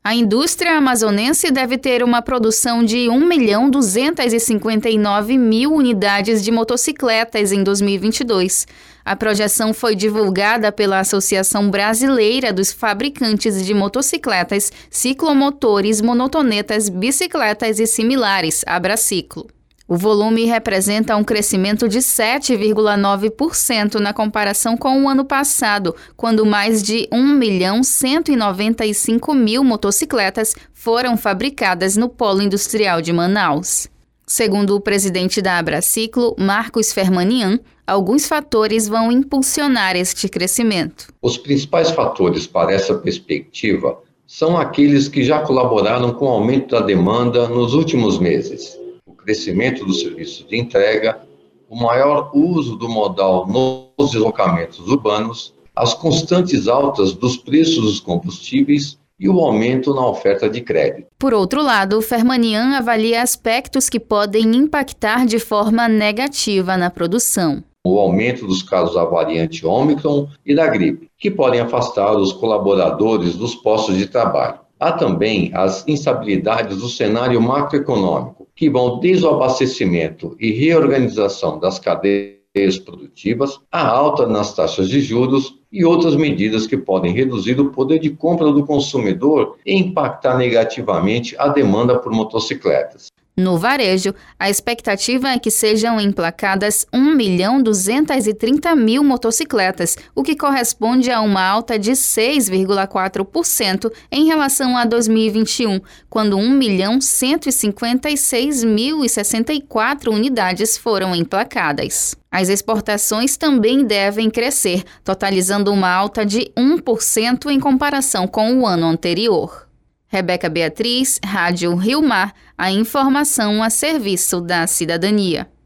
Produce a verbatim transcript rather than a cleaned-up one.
A indústria amazonense deve ter uma produção de um milhão duzentos e cinquenta e nove mil unidades de motocicletas em dois mil e vinte e dois. A projeção foi divulgada pela Associação Brasileira dos Fabricantes de Motocicletas, Ciclomotores, Monotonetas, Bicicletas e Similares, Abraciclo. O volume representa um crescimento de sete vírgula nove por cento na comparação com o ano passado, quando mais de um milhão cento e noventa e cinco mil motocicletas foram fabricadas no Polo Industrial de Manaus. Segundo o presidente da Abraciclo, Marcos Fermanian, alguns fatores vão impulsionar este crescimento. Os principais fatores para essa perspectiva são aqueles que já colaboraram com o aumento da demanda nos últimos meses. O crescimento dos serviços de entrega, o maior uso do modal nos deslocamentos urbanos, as constantes altas dos preços dos combustíveis e o aumento na oferta de crédito. Por outro lado, Fermanian avalia aspectos que podem impactar de forma negativa na produção. O aumento dos casos da variante Ômicron e da gripe, que podem afastar os colaboradores dos postos de trabalho. Há também as instabilidades do cenário macroeconômico, que vão desde o abastecimento e reorganização das cadeias produtivas, a alta nas taxas de juros e outras medidas que podem reduzir o poder de compra do consumidor e impactar negativamente a demanda por motocicletas. No varejo, a expectativa é que sejam emplacadas um milhão duzentos e trinta mil motocicletas, o que corresponde a uma alta de seis vírgula quatro por cento em relação a dois mil e vinte e um, quando um milhão cento e cinquenta e seis mil e sessenta e quatro unidades foram emplacadas. As exportações também devem crescer, totalizando uma alta de um por cento em comparação com o ano anterior. Rebeca Beatriz, Rádio Rio Mar, a informação a serviço da cidadania.